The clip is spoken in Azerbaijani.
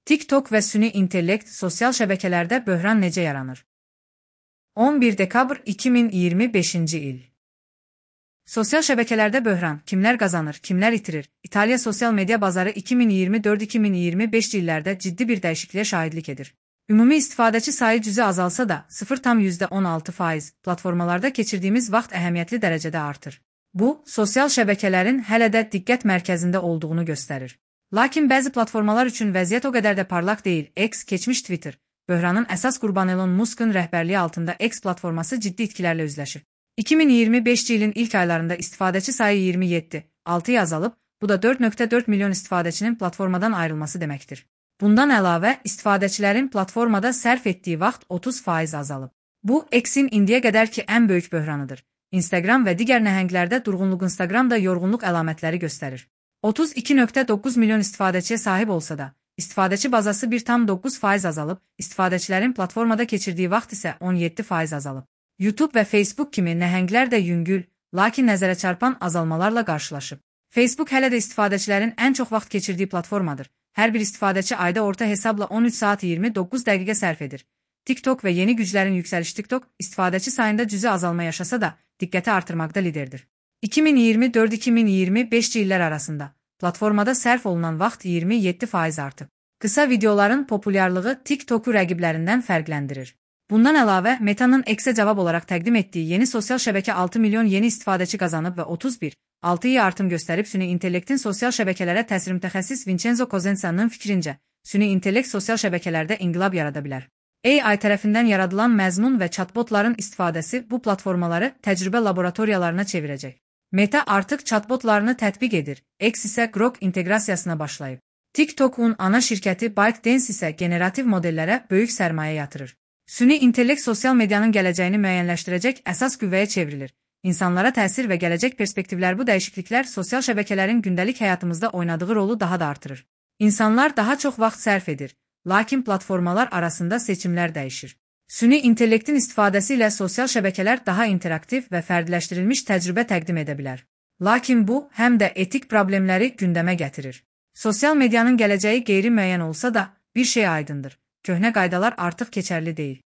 TikTok və süni intellekt sosial şəbəkələrdə böhran necə yaranır? 11 dekabr 2025-ci il. Sosial şəbəkələrdə böhran, kimlər qazanır, kimlər itirir? İtaliya sosial media bazarı 2024-2025 illərdə ciddi bir dəyişikliyə şahidlik edir. Ümumi istifadəçi sayı cüzi azalsa da 0,16% platformalarda keçirdiyimiz vaxt əhəmiyyətli dərəcədə artır. Bu, sosial şəbəkələrin hələ də diqqət mərkəzində olduğunu göstərir. Lakin bəzi platformalar üçün vəziyyət o qədər də parlaq deyil. X, keçmiş Twitter, böhranın əsas qurbanı Elon Musk'ın rəhbərliyi altında X platforması ciddi itkilərlə üzləşir. 2025 ilin ilk aylarında istifadəçi sayı 27,6 azalıb, bu da 4,4 milyon istifadəçinin platformadan ayrılması deməkdir. Bundan əlavə, istifadəçilərin platformada sərf etdiyi vaxt 30% azalıb. Bu, X-in indiyə qədərki ən böyük böhranıdır. Instagram və digər nəhənglərdə durğunluq Instagram da yorğunluq əlamətləri göstərir. 32,9 milyon istifadəçiyə sahib olsa da, istifadəçi bazası 1,9% azalıb, istifadəçilərin platformada keçirdiyi vaxt isə 17% azalıb. YouTube və Facebook kimi nəhənglər də yüngül, lakin nəzərə çarpan azalmalarla qarşılaşıb. Facebook hələ də istifadəçilərin ən çox vaxt keçirdiyi platformadır. Hər bir istifadəçi ayda orta hesabla 13 saat 29 dəqiqə sərf edir. TikTok və yeni güclərin yüksəliş TikTok istifadəçi sayında cüzi azalma yaşasa da, diqqəti artırmaqda liderdir. 2024-2025 illər arasında platformada sərf olunan vaxt 27% artıb. Qısa videoların populyarlığı TikTok'u rəqiblərindən fərqləndirir. Bundan əlavə, Meta'nın X-ə cavab olaraq təqdim etdiyi yeni sosial şəbəkə 6 milyon yeni istifadəçi qazanıb və 31,6% artım göstərib. Süni intellektin sosial şəbəkələrə təsiri mütəxəssis Vincenzo Cosenza'nın fikrincə, süni intellekt sosial şəbəkələrdə inqilab yarada bilər. AI tərəfindən yaradılan məzmun və chatbotların istifadəsi bu platformaları təcrübə laboratoriyalarına çevirəcək. Meta artıq chatbotlarını tətbiq edir, X isə Grok inteqrasiyasına başlayıb. TikTok'un ana şirkəti ByteDance isə generativ modellərə böyük sərmayə yatırır. Süni intellekt sosial medianın gələcəyini müəyyənləşdirəcək əsas qüvvəyə çevrilir. İnsanlara təsir və gələcək perspektivlər. Bu dəyişikliklər sosial şəbəkələrin gündəlik həyatımızda oynadığı rolu daha da artırır. İnsanlar daha çox vaxt sərf edir, lakin platformalar arasında seçimlər dəyişir. Süni intellektin istifadəsi ilə sosial şəbəkələr daha interaktiv və fərdiləşdirilmiş təcrübə təqdim edə bilər. Lakin bu, həm də etik problemləri gündəmə gətirir. Sosial medianın gələcəyi qeyri-müəyyən olsa da, bir şey aydındır. Köhnə qaydalar artıq keçərli deyil.